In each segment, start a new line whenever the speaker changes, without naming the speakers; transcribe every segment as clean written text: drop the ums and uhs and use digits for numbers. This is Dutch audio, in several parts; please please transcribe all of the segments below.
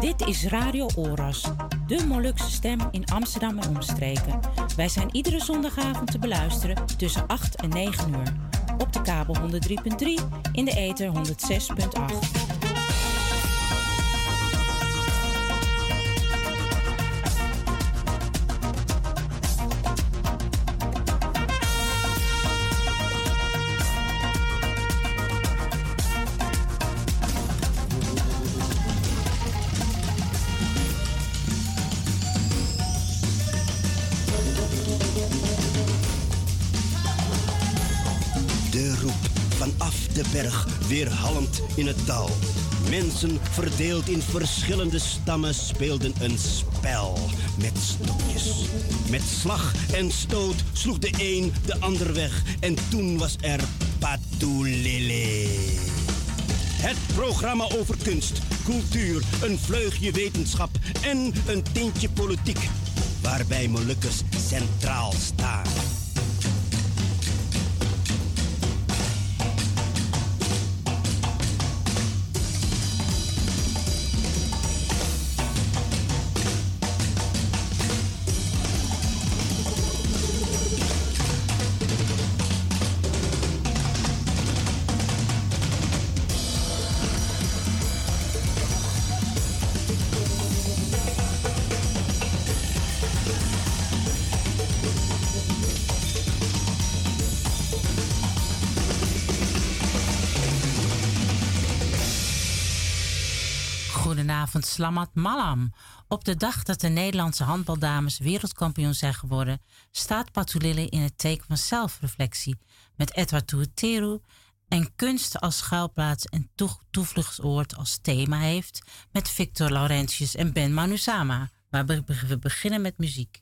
Dit is Radio Oras, de Molukse stem in Amsterdam en omstreken. Wij zijn iedere zondagavond te beluisteren tussen 8 en 9 uur. Op de kabel 103.3, in de ether 106.8.
De berg weerhalmend in het dal. Mensen verdeeld in verschillende stammen speelden een spel met stokjes. Met slag en stoot sloeg de een de ander weg en toen was er Patulele. Het programma over kunst, cultuur, een vleugje wetenschap en een tintje politiek, waarbij Molukkers centraal staan.
Goedenavond, Slamat Malam. Op de dag dat de Nederlandse handbaldames wereldkampioen zijn geworden, staat Patulele in het teken van zelfreflectie met Edward Tuheteru en kunst als schuilplaats en toevluchtsoord als thema heeft met Victor Laurentius en Ben Manusama. Maar we beginnen met muziek.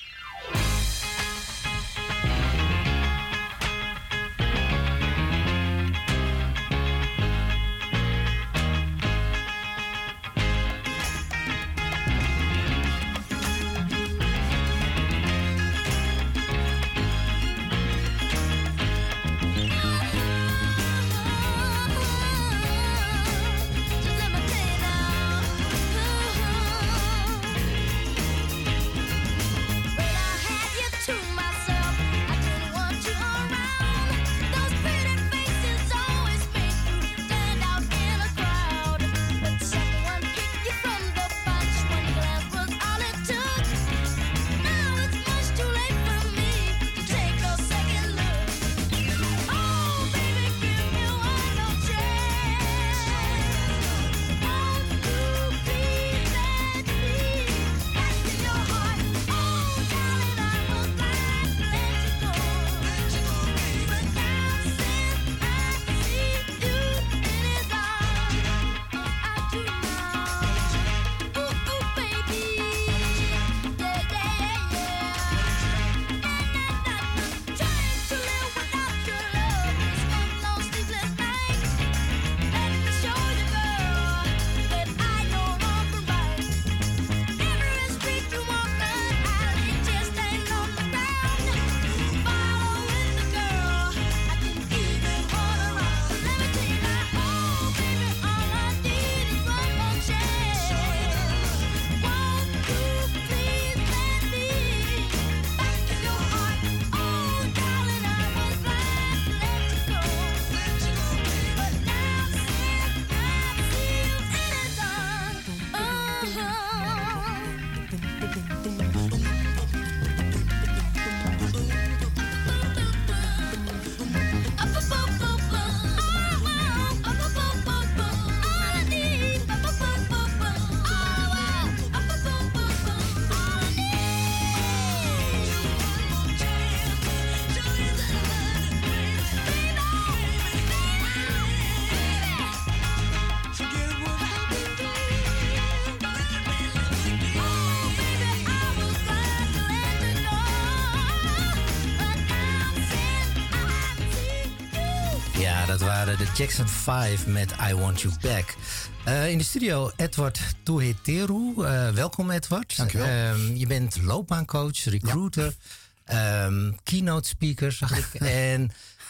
Dat waren de Jackson 5 met I Want You Back. In de studio Edward Tuheteru. Welkom Edward.
Dankjewel.
Je bent loopbaancoach, recruiter, keynote speaker zag ik. En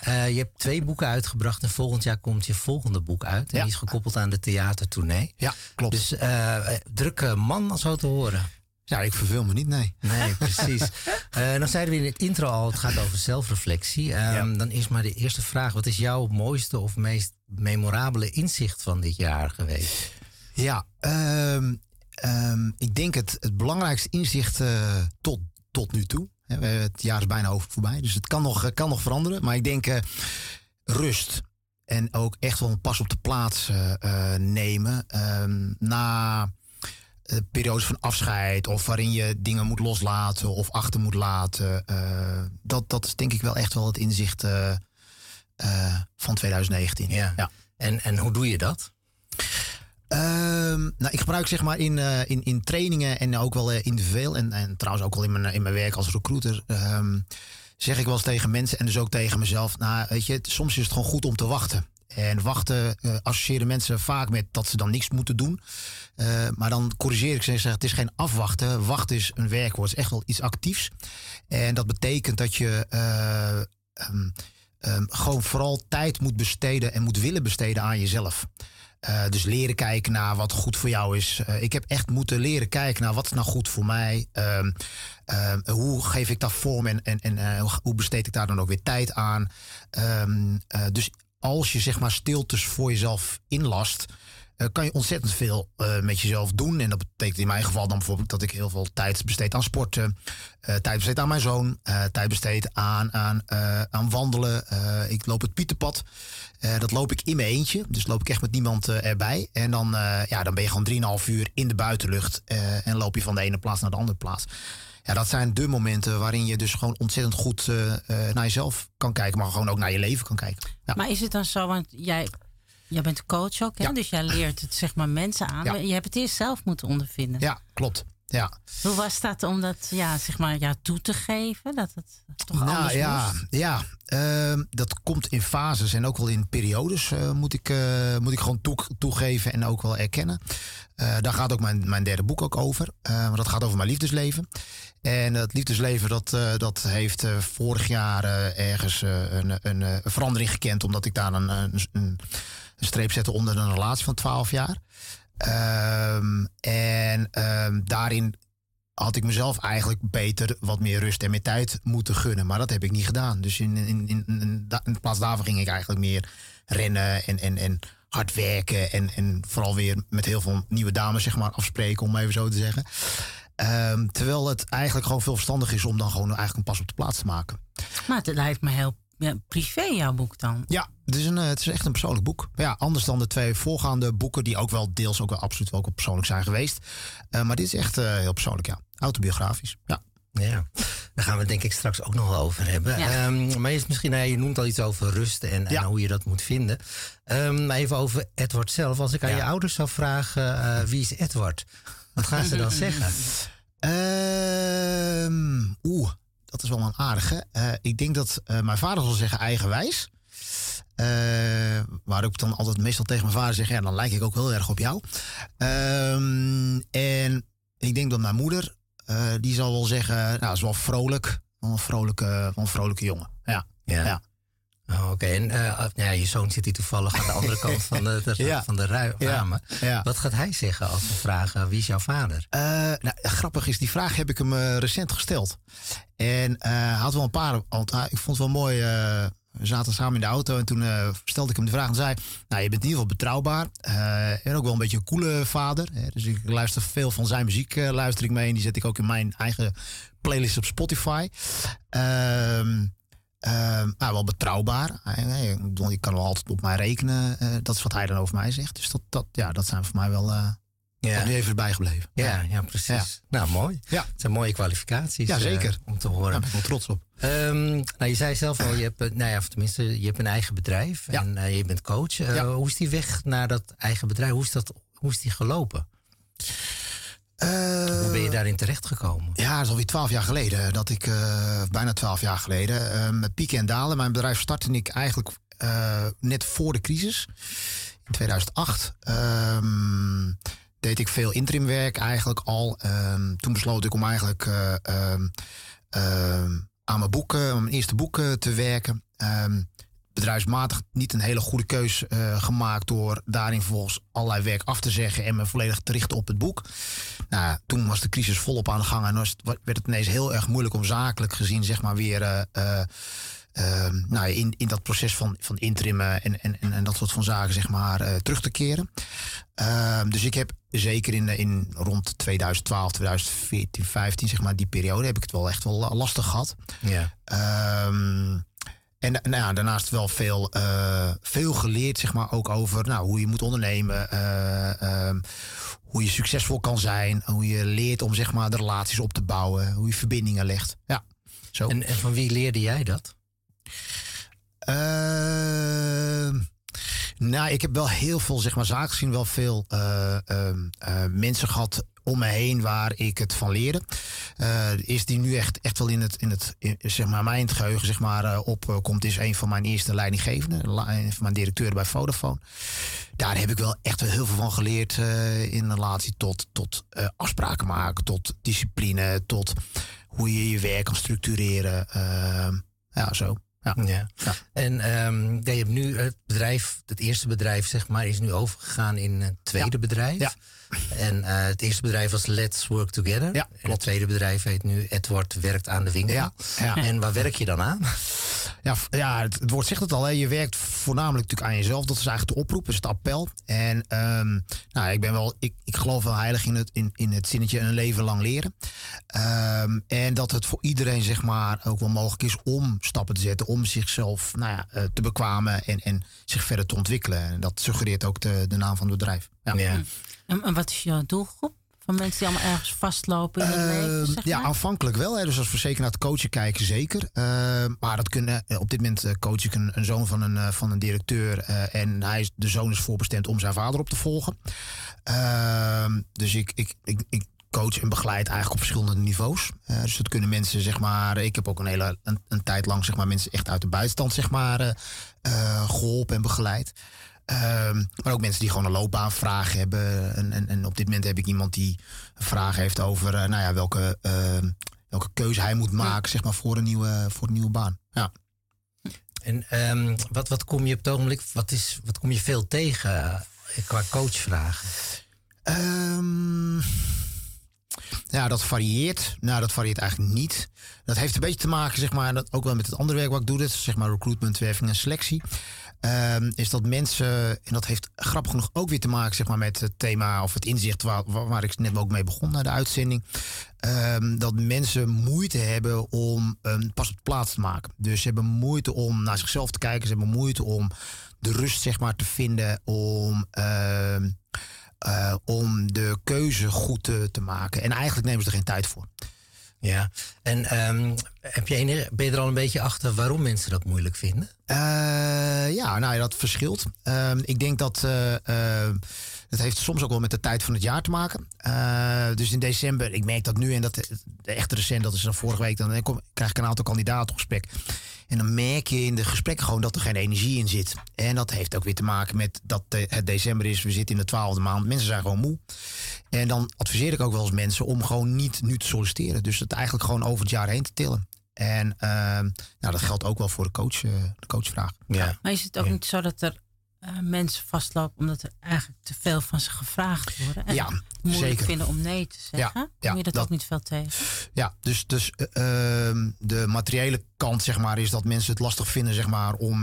Je hebt 2 boeken uitgebracht en volgend jaar komt je volgende boek uit. En die is gekoppeld aan de theatertournee.
Ja, klopt.
Dus drukke man, zo te horen.
Ja, ik verveel me niet, nee.
Nee, precies. Dan zeiden we in het intro al, het gaat over zelfreflectie. Dan is maar de eerste vraag. Wat is jouw mooiste of meest memorabele inzicht van dit jaar geweest?
Ja, ik denk het belangrijkste inzicht tot nu toe. Het jaar is bijna voorbij, dus het kan nog veranderen. Maar ik denk rust en ook echt wel een pas op de plaats nemen. Na periodes van afscheid of waarin je dingen moet loslaten of achter moet laten. Dat is denk ik wel echt wel het inzicht van 2019.
Ja. En hoe doe je dat?
Ik gebruik zeg maar in trainingen en ook wel individueel en trouwens ook wel in mijn werk als recruiter zeg ik wel eens tegen mensen en dus ook tegen mezelf. Nou, weet je, soms is het gewoon goed om te wachten. En wachten associëren mensen vaak met dat ze dan niks moeten doen. Maar dan corrigeer ik ze en zeg, het is geen afwachten. Wachten is een werkwoord, het is echt wel iets actiefs. En dat betekent dat je gewoon vooral tijd moet besteden en moet willen besteden aan jezelf. Dus leren kijken naar wat goed voor jou is. Ik heb echt moeten leren kijken naar wat is nou goed voor mij. Hoe geef ik dat vorm en hoe besteed ik daar dan ook weer tijd aan. Dus als je zeg maar stiltes voor jezelf inlast, kan je ontzettend veel met jezelf doen. En dat betekent in mijn geval dan bijvoorbeeld dat ik heel veel tijd besteed aan sporten. Tijd besteed aan mijn zoon. Tijd besteed aan wandelen. Ik loop het Pieterpad. Dat loop ik in mijn eentje. Dus loop ik echt met niemand erbij. En dan ben je gewoon 3,5 uur in de buitenlucht. En loop je van de ene plaats naar de andere plaats. Ja, dat zijn de momenten waarin je dus gewoon ontzettend goed naar jezelf kan kijken. Maar gewoon ook naar je leven kan kijken. Ja.
Maar is het dan zo, want jij bent coach ook, hè? Ja. Dus jij leert het zeg maar mensen aan. Ja. Je hebt het eerst zelf moeten ondervinden.
Ja, klopt. Ja.
Hoe was dat om dat toe te geven? Dat het toch anders moest?
Ja, dat komt in fases en ook wel in periodes moet ik gewoon toegeven en ook wel erkennen. Daar gaat ook mijn derde boek ook over. Maar dat gaat over mijn liefdesleven. En dat liefdesleven dat heeft vorig jaar ergens een verandering gekend. Omdat ik daar een streep zette onder een relatie van 12 jaar. Daarin had ik mezelf eigenlijk beter wat meer rust en meer tijd moeten gunnen. Maar dat heb ik niet gedaan. Dus in plaats daarvan ging ik eigenlijk meer rennen en hard werken. En vooral weer met heel veel nieuwe dames zeg maar afspreken, om even zo te zeggen. Terwijl het eigenlijk gewoon veel verstandig is om dan gewoon eigenlijk een pas op de plaats te maken.
Maar het lijkt me heel privé, jouw boek dan.
Ja, het is echt een persoonlijk boek. Ja, anders dan de 2 voorgaande boeken die ook wel deels ook wel absoluut wel ook persoonlijk zijn geweest. Maar dit is echt heel persoonlijk, ja. Autobiografisch, ja.
Ja, daar gaan we het denk ik straks ook nog wel over hebben. Ja. Maar eerst misschien, je noemt al iets over rust en hoe je dat moet vinden. Maar even over Edward zelf. Als ik aan je ouders zou vragen, wie is Edward? Wat gaan ze dan zeggen?
Dat is wel een aardige. Ik denk dat mijn vader zal zeggen eigenwijs. Waar ik dan altijd meestal tegen mijn vader zeg, ja, dan lijk ik ook heel erg op jou. En ik denk dat mijn moeder, die zal wel zeggen, nou, dat is wel vrolijk. Wel een vrolijke jongen. Ja.
Oh, oké. En je zoon zit hier toevallig aan de andere kant van de ramen.
Ja.
Wat gaat hij zeggen als we vragen, wie is jouw vader?
Grappig is, die vraag heb ik hem recent gesteld. En hij had wel een paar, ik vond het wel mooi. We zaten samen in de auto en toen stelde ik hem de vraag en zei, nou, je bent in ieder geval betrouwbaar. En ook wel een beetje een coole vader. Dus ik luister veel van zijn muziek, luister ik mee. En die zet ik ook in mijn eigen playlist op Spotify. Wel betrouwbaar. Je kan wel altijd op mij rekenen. Dat is wat hij dan over mij zegt. Dus dat zijn voor mij wel nu even bijgebleven.
Ja, precies. Ja. Nou, mooi. Ja. Het zijn mooie kwalificaties.
Ja, zeker.
Om te horen.
Daar ben ik wel trots op.
Je zei zelf al, je hebt een eigen bedrijf. Ja. En je bent coach. Hoe is die weg naar dat eigen bedrijf? Hoe is die gelopen? Hoe ben je daarin terechtgekomen?
Ja, dat is alweer 12 jaar geleden. Bijna 12 jaar geleden. Met pieken en dalen. Mijn bedrijf startte ik eigenlijk net voor de crisis. In 2008. Deed ik veel interimwerk eigenlijk al. Toen besloot ik om eigenlijk aan mijn eerste boeken te werken. bedrijfsmatig niet een hele goede keus gemaakt door daarin vervolgens allerlei werk af te zeggen en me volledig te richten op het boek. Nou, toen was de crisis volop aan de gang en werd het ineens heel erg moeilijk om zakelijk gezien zeg maar weer in dat proces van interimmen en dat soort van zaken zeg maar terug te keren. Dus ik heb zeker in rond 2012, 2014, 15 zeg maar die periode heb ik het wel echt wel lastig gehad.
Ja.
En daarnaast wel veel geleerd, zeg maar, ook over hoe je moet ondernemen, hoe je succesvol kan zijn, hoe je leert om zeg maar de relaties op te bouwen, hoe je verbindingen legt. Ja, zo.
En van wie leerde jij dat?
Ik heb wel heel veel zeg maar zaken gezien, wel veel mensen gehad om me heen waar ik het van leerde. Is die nu echt wel in het zeg maar mijn geheugen zeg maar opkomt, is een van mijn eerste leidinggevenden, een van mijn directeuren bij Vodafone. Daar heb ik wel echt heel veel van geleerd in relatie tot afspraken maken, tot discipline, tot hoe je je werk kan structureren. Zo. Ja.
En je hebt nu het eerste bedrijf, zeg maar, is nu overgegaan in het tweede bedrijf. Ja. En het eerste bedrijf was Let's Work Together. Ja, en het tweede bedrijf heet nu Edward werkt aan de winkel. Ja. En waar werk je dan aan?
Het woord zegt het al. Hè. Je werkt voornamelijk natuurlijk aan jezelf. Dat is eigenlijk de oproep, is het appel. En ik geloof wel heilig in het zinnetje een leven lang leren. En dat het voor iedereen zeg maar ook wel mogelijk is om stappen te zetten, om zichzelf te bekwamen en zich verder te ontwikkelen. En dat suggereert ook de naam van het bedrijf. Ja.
En wat is jouw doelgroep? Van mensen die allemaal ergens vastlopen in het leven? Zeg maar?
Ja, aanvankelijk wel. Hè. Dus als we zeker naar het coachen kijken, zeker. Maar dat kunnen, op dit moment coach ik een zoon van een directeur. En de zoon is voorbestemd om zijn vader op te volgen. Dus ik coach en begeleid eigenlijk op verschillende niveaus. Dus dat kunnen mensen, zeg maar. Ik heb ook een tijd lang zeg maar, mensen echt uit de buitenstand zeg maar, geholpen en begeleid. Maar ook mensen die gewoon een loopbaanvraag hebben. En op dit moment heb ik iemand die een vraag heeft over welke keuze hij moet maken zeg maar, voor een nieuwe baan. Ja.
En wat kom je op het ogenblik, wat kom je veel tegen qua coachvragen?
Dat varieert. Dat varieert eigenlijk niet. Dat heeft een beetje te maken, zeg maar, ook wel met het andere werk wat ik doe. Dat is zeg maar recruitment, werving en selectie. Is dat mensen, en dat heeft grappig genoeg ook weer te maken zeg maar, met het thema of het inzicht waar ik net ook mee begon naar de uitzending. Dat mensen moeite hebben om pas op de plaats te maken. Dus ze hebben moeite om naar zichzelf te kijken. Ze hebben moeite om de rust zeg maar, te vinden om de keuze goed te maken. En eigenlijk nemen ze er geen tijd voor.
Ja, en ben je er al een beetje achter waarom mensen dat moeilijk vinden?
Dat verschilt. Ik denk dat het heeft soms ook wel met de tijd van het jaar te maken. Dus in december, ik merk dat nu en dat echt recent, dat is dan vorige week, dan krijg ik een aantal kandidaten op gesprek. En dan merk je in de gesprekken gewoon dat er geen energie in zit. En dat heeft ook weer te maken met dat het december is. We zitten in de 12e maand. Mensen zijn gewoon moe. En dan adviseer ik ook wel eens mensen om gewoon niet nu te solliciteren. Dus het eigenlijk gewoon over het jaar heen te tillen. En dat geldt ook wel voor de coachvraag.
Ja. Maar is het ook niet zo dat er mensen vastlopen omdat er eigenlijk te veel van ze gevraagd worden? En moeilijk
zeker
vinden om nee te zeggen? Kom je dat ook niet veel tegen?
Ja, dus de materiële kant zeg maar, is dat mensen het lastig vinden zeg maar, om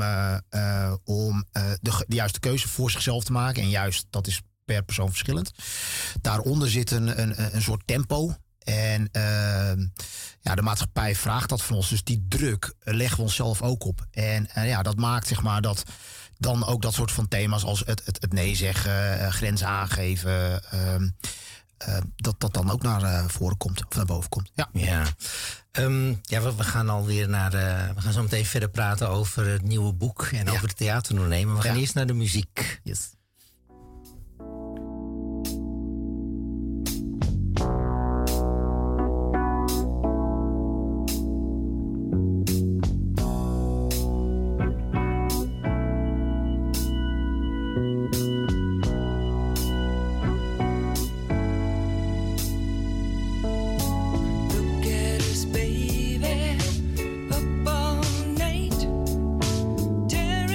de juiste keuze voor zichzelf te maken. En juist, dat is per persoon verschillend. Daaronder zit een soort tempo. En de maatschappij vraagt dat van ons. Dus die druk leggen we onszelf ook op. En dat maakt zeg maar dat dan ook dat soort van thema's als het nee zeggen, grenzen aangeven, dat dan ook naar voren komt of naar boven komt.
We gaan alweer we gaan zo meteen verder praten over het nieuwe boek en over het theaterondernemen. We gaan eerst naar de muziek.
Yes.
Tearing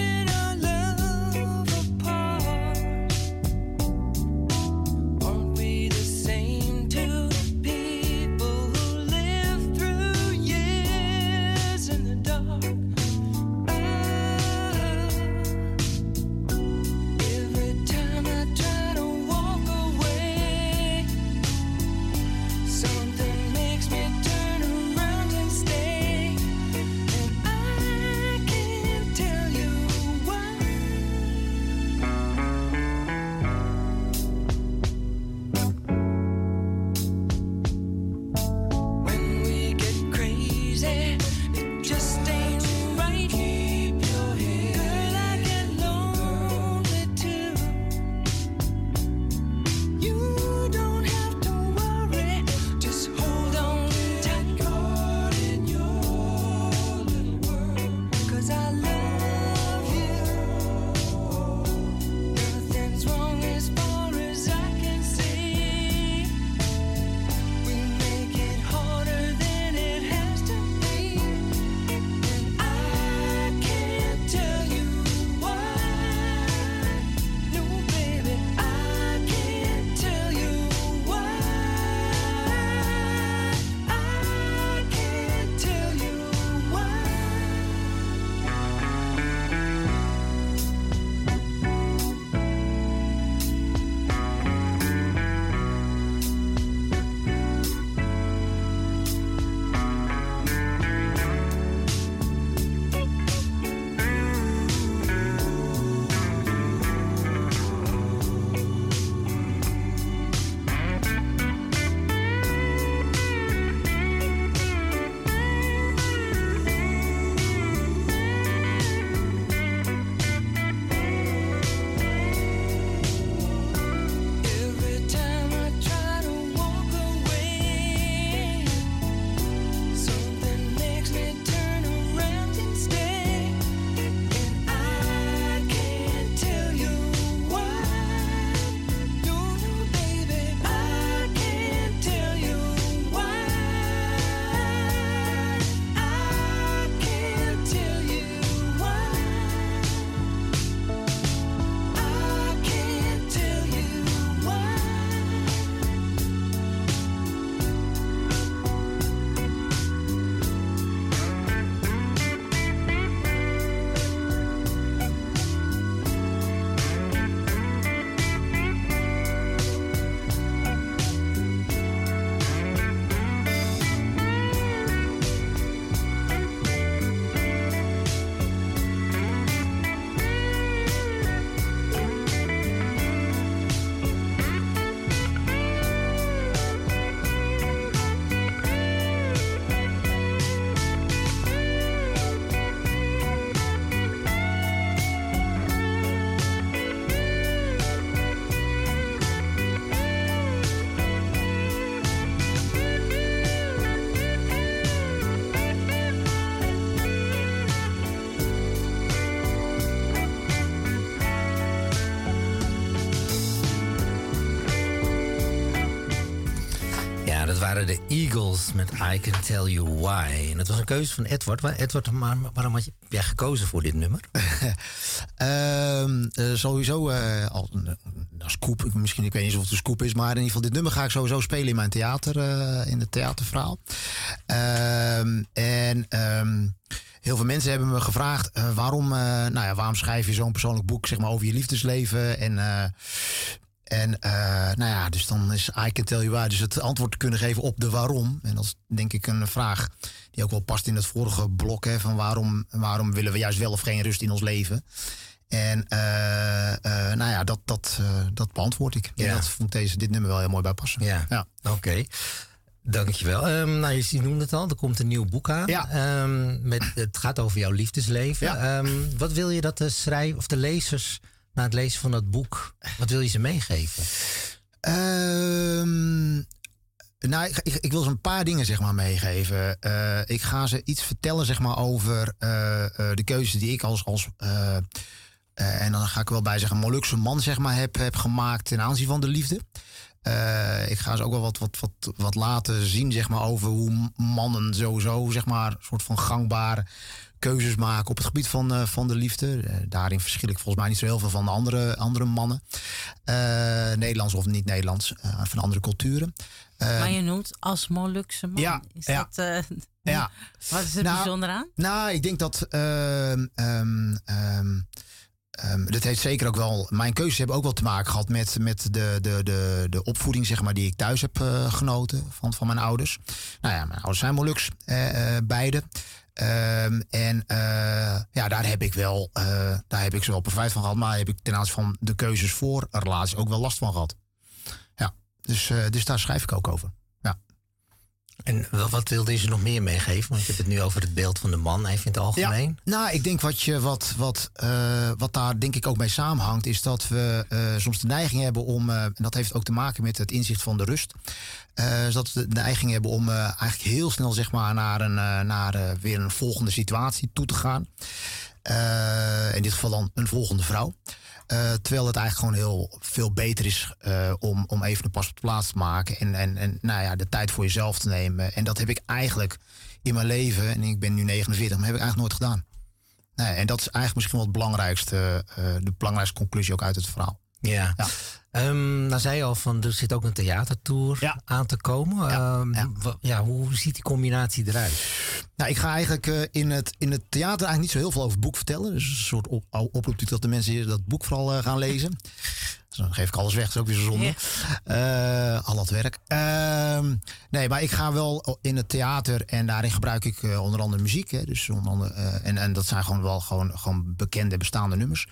Dat waren de Eagles met I Can Tell You Why. En dat was een keuze van Edward. Edward, waarom had jij gekozen voor dit nummer?
Sowieso als scoop. Misschien, ik weet niet of het een scoop is, maar in ieder geval dit nummer ga ik sowieso spelen in mijn theater, in het theaterverhaal. Heel veel mensen hebben me gevraagd waarom schrijf je zo'n persoonlijk boek, zeg maar, over je liefdesleven dus dan is I Can Tell You Why. Dus het antwoord kunnen geven op de waarom. En dat is denk ik een vraag die ook wel past in het vorige blok. Hè, van waarom willen we juist wel of geen rust in ons leven? En dat beantwoord ik. Ja. En dat vond dit nummer wel heel mooi bij passen.
Ja. Oké. Dankjewel. Je noemde het al, er komt een nieuw boek aan. Ja. Het gaat over jouw liefdesleven. Ja. Wat wil je dat de schrijver of de lezers na het lezen van dat boek, wat wil je ze meegeven?
Ik wil ze een paar dingen, zeg maar, meegeven. Ik ga ze iets vertellen, zeg maar, over de keuzes die ik en dan ga ik wel bij zeggen, Molukse man, zeg maar, heb gemaakt ten aanzien van de liefde. Ik ga ze ook wel wat laten zien, zeg maar, over hoe mannen sowieso, zeg maar, een soort van gangbare keuzes maken op het gebied van de liefde. Daarin verschil ik volgens mij niet zo heel veel van de andere mannen. Nederlands of niet Nederlands, van andere culturen.
Maar je noemt als Molukse man.
Ja,
is dat, wat is er bijzonder aan?
Nou, ik denk dat dat heeft zeker ook wel. Mijn keuzes hebben ook wel te maken gehad met de opvoeding, zeg maar, die ik thuis heb genoten van mijn ouders. Nou ja, mijn ouders zijn Moluks, beide. Daar heb ik zowel profijt van gehad, maar heb ik ten aanzien van de keuzes voor een relatie ook wel last van gehad. Ja, dus daar schrijf ik ook over. Ja.
En wat wilde je ze nog meer meegeven? Want je hebt het nu over het beeld van de man, even in het algemeen.
Ja, nou, ik denk wat daar denk ik ook mee samenhangt, is dat we soms de neiging hebben om, en dat heeft ook te maken met het inzicht van de rust, dat we de neiging hebben om eigenlijk heel snel, zeg maar, naar weer een volgende situatie toe te gaan. In dit geval dan een volgende vrouw. Terwijl het eigenlijk gewoon heel veel beter is om even een pas op de plaats te maken. En de tijd voor jezelf te nemen. En dat heb ik eigenlijk in mijn leven, en ik ben nu 49, maar heb ik eigenlijk nooit gedaan. Nee, en dat is eigenlijk misschien wel het belangrijkste, de belangrijkste conclusie ook uit het verhaal.
Ja. Nou zei je al van, er zit ook een theatertour aan te komen. Hoe ziet die combinatie eruit?
Nou, ik ga eigenlijk in het theater eigenlijk niet zo heel veel over het boek vertellen. Dus een soort oproep dat de mensen dat boek vooral gaan lezen. Dus dan geef ik alles weg, dat is ook weer zo zonde. Al dat werk. Nee, maar ik ga wel in het theater en daarin gebruik ik onder andere muziek. Hè, dus onder andere, en dat zijn gewoon bekende bestaande nummers.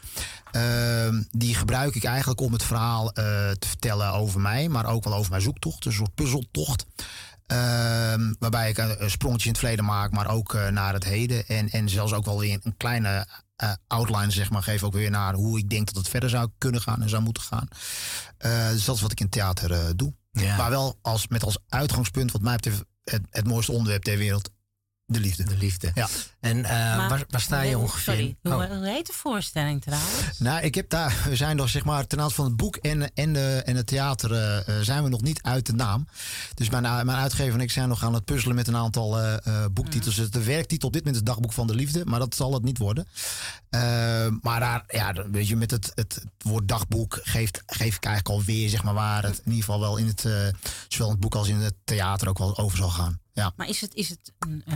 Die gebruik ik eigenlijk om het verhaal te vertellen over mij, maar ook wel over mijn zoektocht. Een soort puzzeltocht. Waarbij ik een sprongetje in het verleden maak, maar ook naar het heden. En zelfs ook wel weer een kleine outline, zeg maar, geef ook weer naar hoe ik denk dat het verder zou kunnen gaan en zou moeten gaan. Dus dat is wat ik in het theater doe. Ja. Maar wel met als uitgangspunt, wat mij betreft, het mooiste onderwerp ter wereld. De liefde.
De liefde.
Ja.
En waar sta je ongeveer in?
Hoe heet de voorstelling trouwens?
Nou, we zijn nog, zeg maar, ten aanzien van het boek en het theater zijn we nog niet uit de naam. Dus mijn uitgever en ik zijn nog aan het puzzelen met een aantal boektitels. De werktitel op dit moment is Dagboek van de Liefde, maar dat zal het niet worden. Maar daar, weet je, met het woord dagboek geef ik eigenlijk alweer, zeg maar, waar het in ieder geval wel in zowel in het boek als in het theater ook wel over zal gaan. Ja.
Maar is het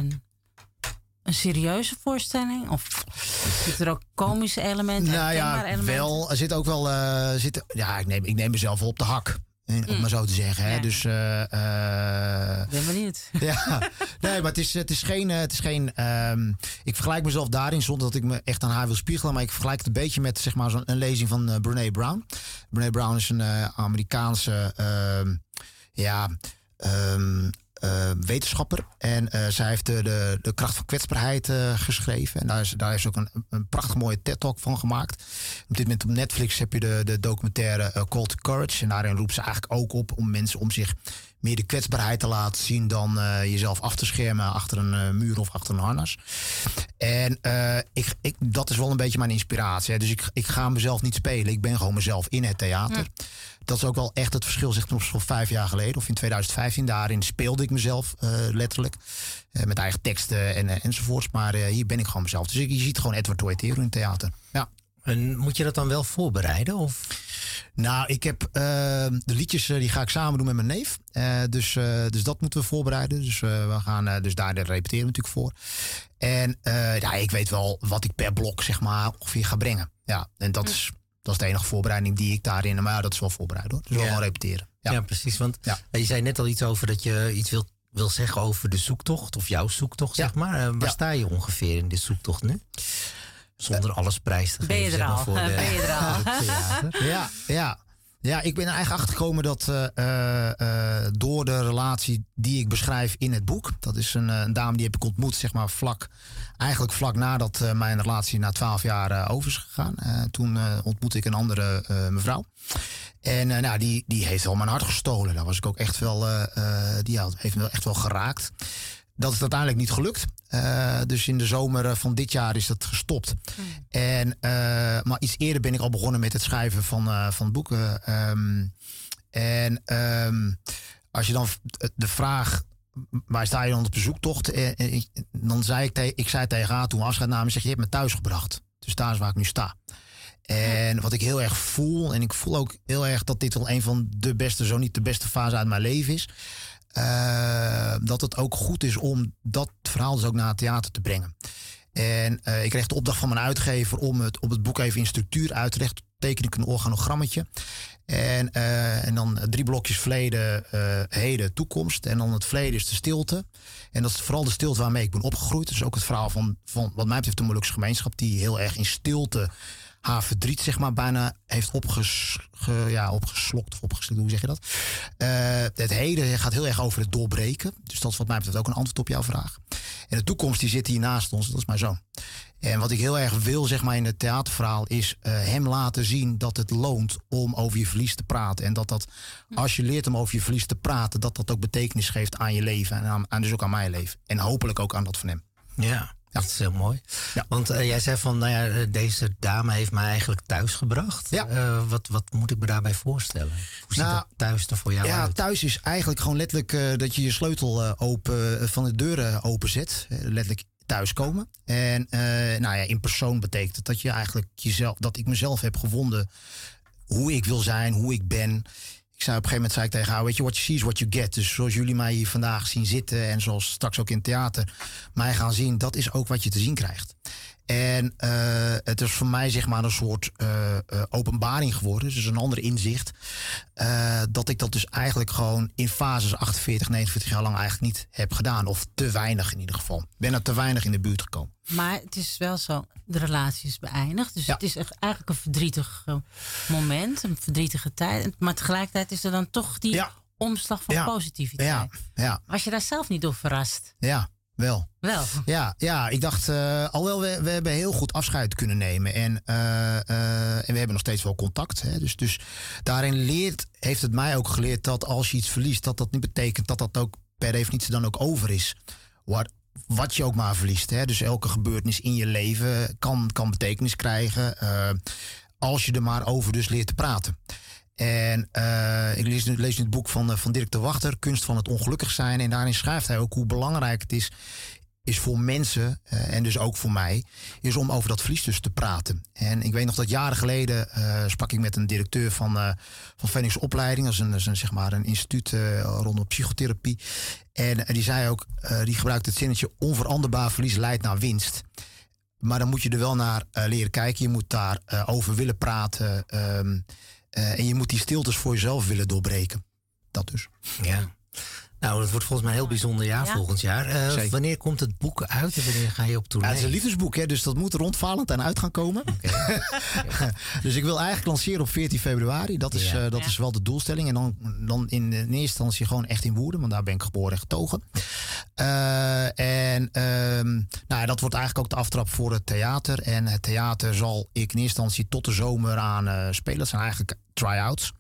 een serieuze voorstelling? Of zitten er ook komische elementen?
Nou ja, elementen? Wel. Er zit ook wel. Ik neem mezelf wel op de hak. Om maar zo te zeggen. Hè?
Ja.
Dus.
Ben benieuwd.
Ja, nee, maar het is geen. Ik vergelijk mezelf daarin zonder dat ik me echt aan haar wil spiegelen. Maar ik vergelijk het een beetje met, zeg maar, een lezing van Brené Brown. Brené Brown is een Amerikaanse. Wetenschapper. En zij heeft de kracht van kwetsbaarheid geschreven. En daar is ook een prachtig mooie TED-talk van gemaakt. Op dit moment op Netflix heb je de documentaire Call to Courage. En daarin roept ze eigenlijk ook op om mensen om zich meer de kwetsbaarheid te laten zien dan jezelf af te schermen achter een muur of achter een harnas. En dat is wel een beetje mijn inspiratie. Hè. Dus ik ga mezelf niet spelen. Ik ben gewoon mezelf in het theater. dat is ook wel echt het verschil, zeg maar, op 5 jaar geleden. Of in 2015, daarin speelde ik mezelf letterlijk. Met eigen teksten enzovoorts. Maar hier ben ik gewoon mezelf. Dus je ziet gewoon Edward Toitero in het theater. Ja.
En moet je dat dan wel voorbereiden? Of?
Nou, ik heb de liedjes die ga ik samen doen met mijn neef. Dus dat moeten we voorbereiden. Dus we gaan dus daar repeteren natuurlijk voor. En ik weet wel wat ik per blok, zeg maar, ongeveer ga brengen. Ja, en dat is de enige voorbereiding die ik daarin... Maar dat is wel voorbereid, hoor. Dus we gaan repeteren.
Ja, precies. Want je zei net al iets over dat je iets wil zeggen over de zoektocht. Of jouw zoektocht, zeg maar. Waar sta je ongeveer in de zoektocht nu? Zonder alles prijs te geven.
Ben je er al? Ben je er al?
Ja, ik ben er eigenlijk achtergekomen dat door de relatie die ik beschrijf in het boek. Dat is een dame die heb ik ontmoet, zeg maar, vlak nadat mijn relatie na 12 jaar over is gegaan. Toen ontmoette ik een andere mevrouw. En die heeft wel mijn hart gestolen. Daar was ik ook echt wel, heeft me echt wel geraakt. Dat is uiteindelijk niet gelukt. Dus in de zomer van dit jaar is dat gestopt. Maar iets eerder ben ik al begonnen met het schrijven van het boek. Als je dan de vraag, waar sta je dan op de zoektocht? Dan zei ik zei tegen haar toen we afscheid namen, je hebt me thuis gebracht. Dus daar is waar ik nu sta. En wat ik heel erg voel, en ik voel ook heel erg dat dit wel een van de beste, zo niet de beste fase uit mijn leven is. Dat het ook goed is om dat verhaal dus ook naar het theater te brengen. En ik kreeg de opdracht van mijn uitgever om het op het boek even in structuur uit te leggen. Teken ik een organogrammetje. En dan 3 blokjes verleden, heden, toekomst. En dan het verleden is de stilte. En dat is vooral de stilte waarmee ik ben opgegroeid. Dus ook het verhaal van wat mij betreft de Molukse gemeenschap, die heel erg in stilte haar verdriet, zeg maar, bijna heeft opgeslokt of opgeslikt. Hoe zeg je dat? Het heden gaat heel erg over het doorbreken. Dus dat is wat mij betreft ook een antwoord op jouw vraag. En de toekomst die zit hier naast ons. Dat is mijn zoon. En wat ik heel erg wil, zeg maar, in het theaterverhaal is hem laten zien dat het loont om over je verlies te praten. En dat als je leert om over je verlies te praten, dat ook betekenis geeft aan je leven. En dus ook aan mijn leven. En hopelijk ook aan dat van hem.
Ja. Dat is heel mooi. Ja. Want jij zei van, deze dame heeft mij eigenlijk thuis gebracht. Ja. Wat moet ik me daarbij voorstellen? Hoe ziet het thuis er voor jou uit?
Ja, thuis is eigenlijk gewoon letterlijk dat je je sleutel van de deuren openzet. Letterlijk thuiskomen. En in persoon betekent het dat je eigenlijk dat ik mezelf heb gevonden. Hoe ik wil zijn, hoe ik ben. Op een gegeven moment zei ik tegen haar, weet je, what you see is what you get. Dus zoals jullie mij hier vandaag zien zitten en zoals straks ook in het theater mij gaan zien, dat is ook wat je te zien krijgt. En het is voor mij, zeg maar, een soort openbaring geworden. Dus een ander inzicht. Dat ik dat dus eigenlijk gewoon in fases 48, 49 jaar lang eigenlijk niet heb gedaan. Of te weinig in ieder geval. Ik ben er te weinig in de buurt gekomen.
Maar het is wel zo, de relatie is beëindigd. Dus het is eigenlijk een verdrietig moment. Een verdrietige tijd. Maar tegelijkertijd is er dan toch die omslag van positiviteit.
Ja.
Was je daar zelf niet door verrast?
Ja. Wel. Ja, ik dacht, alhoewel we hebben heel goed afscheid kunnen nemen. En we hebben nog steeds wel contact. Hè. Dus daarin heeft het mij ook geleerd dat als je iets verliest, dat niet betekent dat dat ook per definitie dan ook over is. Wat je ook maar verliest. Hè. Dus elke gebeurtenis in je leven kan betekenis krijgen. Als je er maar over dus leert te praten. En ik lees nu het boek van Dirk de Wachter, Kunst van het ongelukkig zijn. En daarin schrijft hij ook hoe belangrijk het is voor mensen, en dus ook voor mij, is om over dat verlies dus te praten. En ik weet nog dat jaren geleden sprak ik met een directeur van Phoenix Opleiding. Dat is een instituut rondom psychotherapie. En die zei ook, die gebruikte het zinnetje, onveranderbaar verlies leidt naar winst. Maar dan moet je er wel naar leren kijken. Je moet daar over willen praten. En je moet die stiltes voor jezelf willen doorbreken. Dat dus.
Ja. Nou, het wordt volgens mij een heel bijzonder jaar volgend jaar. Wanneer komt het boek uit en wanneer ga je op tournee?
Het is een liefdesboek, hè, dus dat moet rond Valentijn uit gaan komen. Okay. Dus ik wil eigenlijk lanceren op 14 februari. Dat is wel de doelstelling. En dan in eerste instantie gewoon echt in Woerden, want daar ben ik geboren en getogen. Dat wordt eigenlijk ook de aftrap voor het theater. En het theater zal ik in eerste instantie tot de zomer aan spelen. Dat zijn eigenlijk try-outs.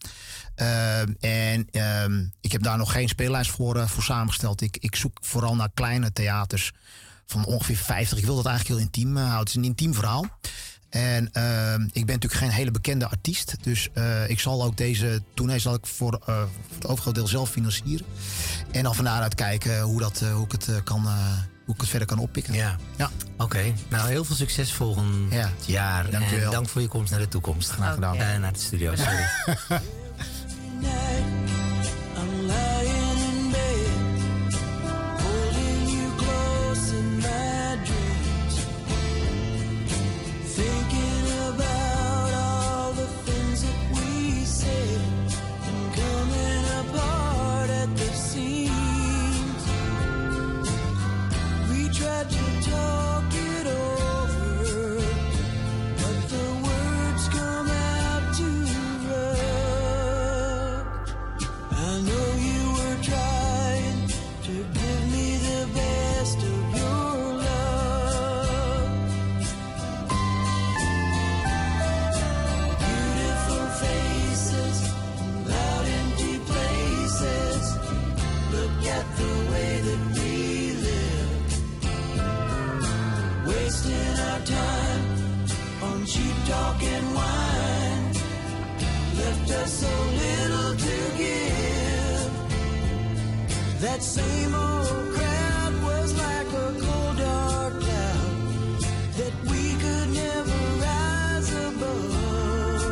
Ik heb daar nog geen speellijst voor samengesteld. Ik zoek vooral naar kleine theaters van ongeveer 50. Ik wil dat eigenlijk heel intiem houden. Het is een intiem verhaal. En ik ben natuurlijk geen hele bekende artiest. Dus ik zal ook deze tournee voor het overgrote deel zelf financieren. En dan van daaruit kijken hoe ik het verder kan oppikken.
Ja. Oké. Nou, heel veel succes volgend jaar.
Dankjewel.
En dank voor je komst naar de toekomst.
Graag gedaan.
Naar de studio, sorry.
Talk and wine left us so little to give. That same old crowd was like a cold dark cloud that we could never rise above.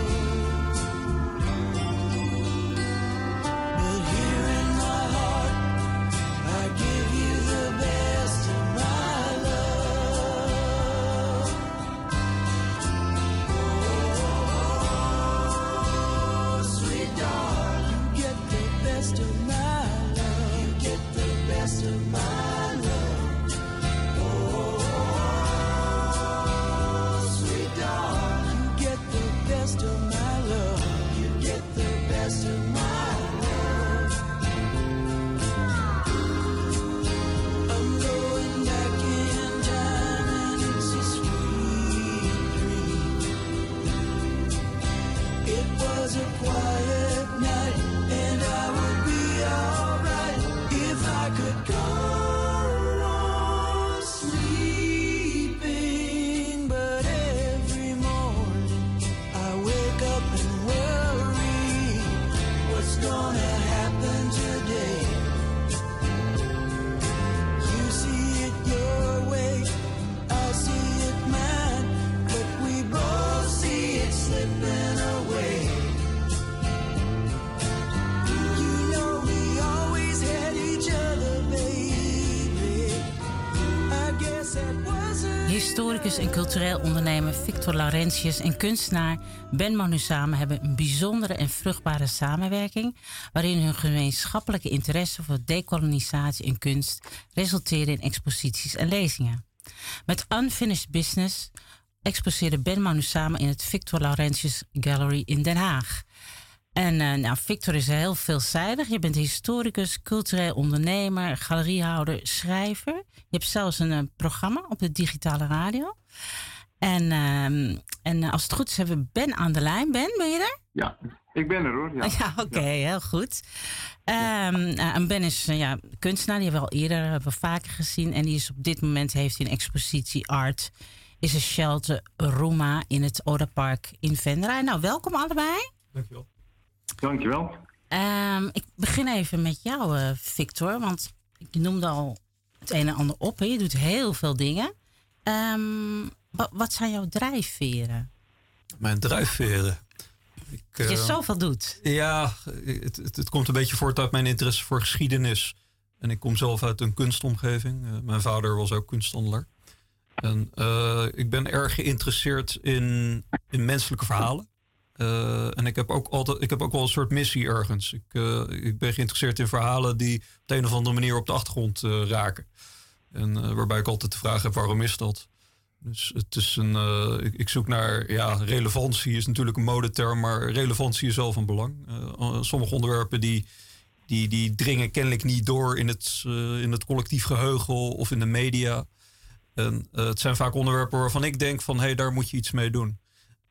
But here in my heart, I give you the best of my love. Sweet darling, you get the best of my love. You get the best of my love. Oh, sweet darling, you get the best of my love. You get the best of my love. I'm going back in time and it's a sweet dream. It was a quiet night, and I would be alright if I could go on sleeping. But every morning I wake up and worry what's gonna happen today. You see it your way, I see it mine, but we both see it slipping away. You know we always had each other, baby. I guess that wasn't.
Historicus en cultureel ondernemer Victor Laurentius en kunstenaar Ben Manu samen hebben een bijzondere en vruchtbare samenwerking, waarin hun gemeenschappelijke interesse voor dekolonisatie en kunst resulteerde in exposities en lezingen. Met Unfinished Business exposeerde Ben Manu samen in het Victor Laurentius Gallery in Den Haag. En Victor is heel veelzijdig. Je bent historicus, cultureel ondernemer, galeriehouder, schrijver. Je hebt zelfs een programma op de digitale radio. En als het goed is, hebben we Ben aan de lijn. Ben, ben je er?
Ja, ik ben er hoor. Ja,
Oké, heel goed. En Ben is kunstenaar, die hebben we al eerder hebben we vaker gezien. En die is op dit moment heeft hij een expositie Art is een Shelter Roma in het Odapark in Venray. Nou, welkom allebei.
Dankjewel. Dankjewel.
Ik begin even met jou, Victor, want je noemde al het een en ander op. Hè? Je doet heel veel dingen. Wat zijn jouw drijfveren?
Mijn drijfveren?
Dat je zoveel doet.
Ja, het komt een beetje voort uit mijn interesse voor geschiedenis. En ik kom zelf uit een kunstomgeving. Mijn vader was ook kunsthandelaar. En ik ben erg geïnteresseerd in menselijke verhalen. En ik heb ook wel een soort missie ergens. Ik ben geïnteresseerd in verhalen die op de een of andere manier op de achtergrond raken. En waarbij ik altijd de vraag heb, waarom is dat? Dus het is ik zoek naar, relevantie is natuurlijk een modeterm, maar relevantie is wel van belang. Sommige onderwerpen die dringen kennelijk niet door in het collectief geheugen of in de media. En het zijn vaak onderwerpen waarvan ik denk van, daar moet je iets mee doen.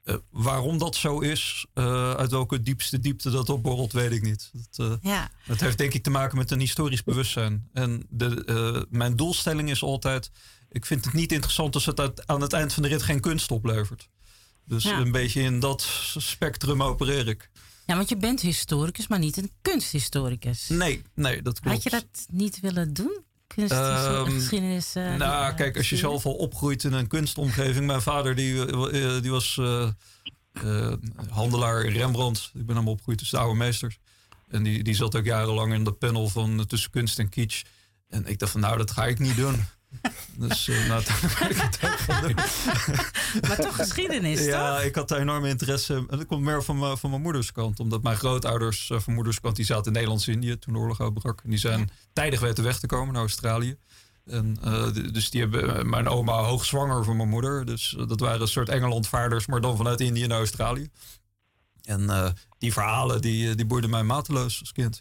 Waarom dat zo is, uit welke diepste diepte dat opborrelt, weet ik niet. Het heeft denk ik te maken met een historisch bewustzijn. En mijn doelstelling is altijd, ik vind het niet interessant als het aan het eind van de rit geen kunst oplevert. Dus een beetje in dat spectrum opereer ik.
Ja, want je bent historicus, maar niet een kunsthistoricus.
Nee, dat klopt.
Had je dat niet willen doen? Geschiedenis.
Kijk, als je zelf al opgroeit in een kunstomgeving. Mijn vader die was handelaar in Rembrandt. Ik ben hem opgegroeid tussen de oude meesters. En die zat ook jarenlang in dat panel van tussen kunst en kitsch. En ik dacht van dat ga ik niet doen. Dus toen ben ik het ook gaan doen.
Maar toch geschiedenis, toch?
Ja, ik had daar enorme interesse. En dat komt meer van mijn moeders kant. Omdat mijn grootouders van moeders kant, die zaten in Nederlands-Indië toen de oorlog uitbrak. En die zijn tijdig weten weg te komen naar Australië. En, dus die hebben mijn oma hoogzwanger van mijn moeder. Dus dat waren een soort Engelandvaarders, maar dan vanuit Indië naar Australië. En die verhalen, die boeiden mij mateloos als kind.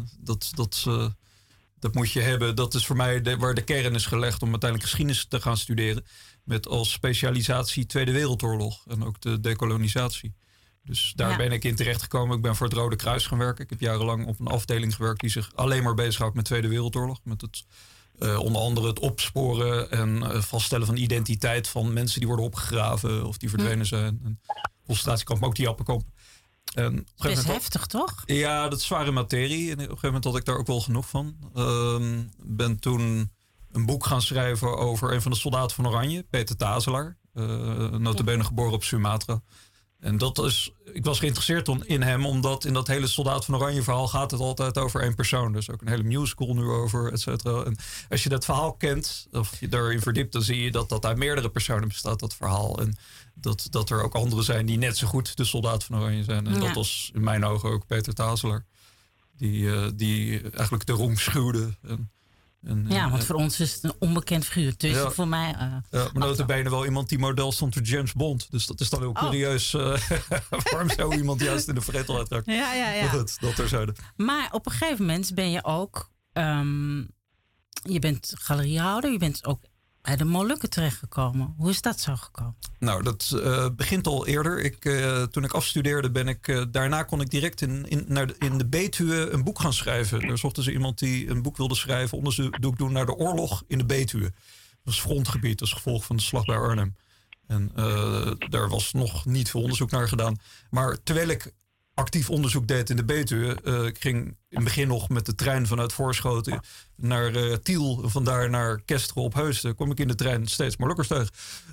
Dat moet je hebben. Dat is voor mij waar de kern is gelegd om uiteindelijk geschiedenis te gaan studeren. Met als specialisatie Tweede Wereldoorlog en ook de dekolonisatie. Dus daar ben ik in terecht gekomen. Ik ben voor het Rode Kruis gaan werken. Ik heb jarenlang op een afdeling gewerkt die zich alleen maar bezighoudt met Tweede Wereldoorlog. Met het, onder andere het opsporen en vaststellen van identiteit van mensen die worden opgegraven of die verdwenen zijn. En concentratiekamp, maar ook die Jappenkamp.
Best heftig, toch?
Ja, dat is zware materie. En op een gegeven moment had ik daar ook wel genoeg van. Ben toen een boek gaan schrijven over een van de soldaten van Oranje, Peter Tazelaar. Nota bene geboren op Sumatra. En ik was geïnteresseerd in hem, omdat in dat hele Soldaat van Oranje verhaal gaat het altijd over één persoon. Dus ook een hele musical nu over, et cetera. En als je dat verhaal kent, of je daarin verdiept, dan zie je dat uit meerdere personen bestaat, dat verhaal. En dat er ook anderen zijn die net zo goed de Soldaat van Oranje zijn. En dat was in mijn ogen ook Peter Tazelaar. Die eigenlijk de roem schuwde.
Want voor ons is het een onbekend figuur. Dus voor mij...
maar nota bene wel iemand die model stond voor James Bond. Dus dat is dan heel curieus waarom zo iemand juist in de vergetelheid raakt.
Ja.
Dat terzijde.
Maar op een gegeven moment ben je ook... je bent galeriehouder. Je bent ook bij de Molukken terechtgekomen. Hoe is dat zo gekomen?
Nou, dat begint al eerder. Toen ik afstudeerde daarna kon ik direct in de Betuwe een boek gaan schrijven. Daar zochten ze iemand die een boek wilde schrijven, onderzoek doen naar de oorlog in de Betuwe. Dat was frontgebied als gevolg van de slag bij Arnhem. En daar was nog niet veel onderzoek naar gedaan. Maar terwijl ik actief onderzoek deed in de Betuwe, ik ging in het begin nog met de trein vanuit Voorschoten naar Tiel, en vandaar naar Kesteren op Heusden, kwam ik in de trein steeds Molukkers tegen.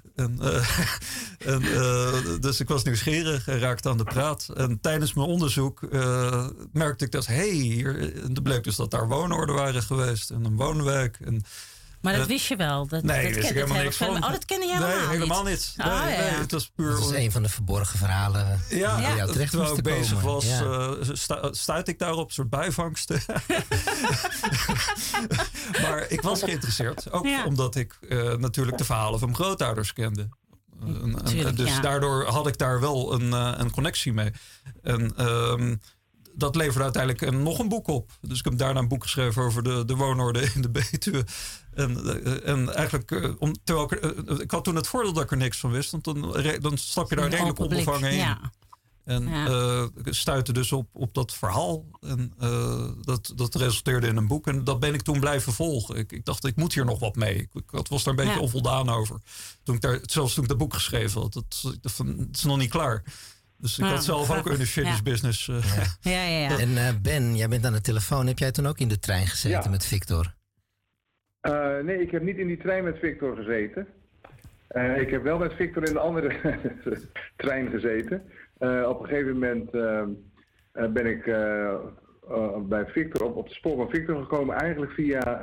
Dus ik was nieuwsgierig en raakte aan de praat. En tijdens mijn onderzoek merkte ik dat, hier bleek dus dat daar woonorden waren geweest en een woonwijk.
Maar dat wist je wel?
Nee, daar wist ik helemaal niks van.
Dat ken je helemaal niet?
Nee, helemaal niet. Het was puur...
Dat is een van de verborgen verhalen die jou terecht moesten komen.
Terwijl ik bezig was, stuitte ik daarop, een soort bijvangsten. Maar ik was geïnteresseerd. Ook omdat ik natuurlijk de verhalen van mijn grootouders kende. Daardoor had ik daar wel een connectie mee. En dat leverde uiteindelijk nog een boek op. Dus ik heb daarna een boek geschreven over de woonorden in de Betuwe. En eigenlijk, ik had toen het voordeel dat ik er niks van wist. Want dan stap je daar redelijk onbevangen in. Ja. En stuitte dus op dat verhaal. En dat resulteerde in een boek. En dat ben ik toen blijven volgen. Ik dacht, ik moet hier nog wat mee. Ik was daar een beetje onvoldaan over. Zelfs toen ik dat boek geschreven had. Het is nog niet klaar. Dus ik had zelf ook een unfinished business.
Ja.
En Ben, jij bent aan de telefoon. Heb jij toen ook in de trein gezeten met Victor?
Nee, ik heb niet in die trein met Victor gezeten. Ik heb wel met Victor in de andere trein gezeten. Op een gegeven moment ben ik bij Victor op het spoor van Victor gekomen. Eigenlijk via,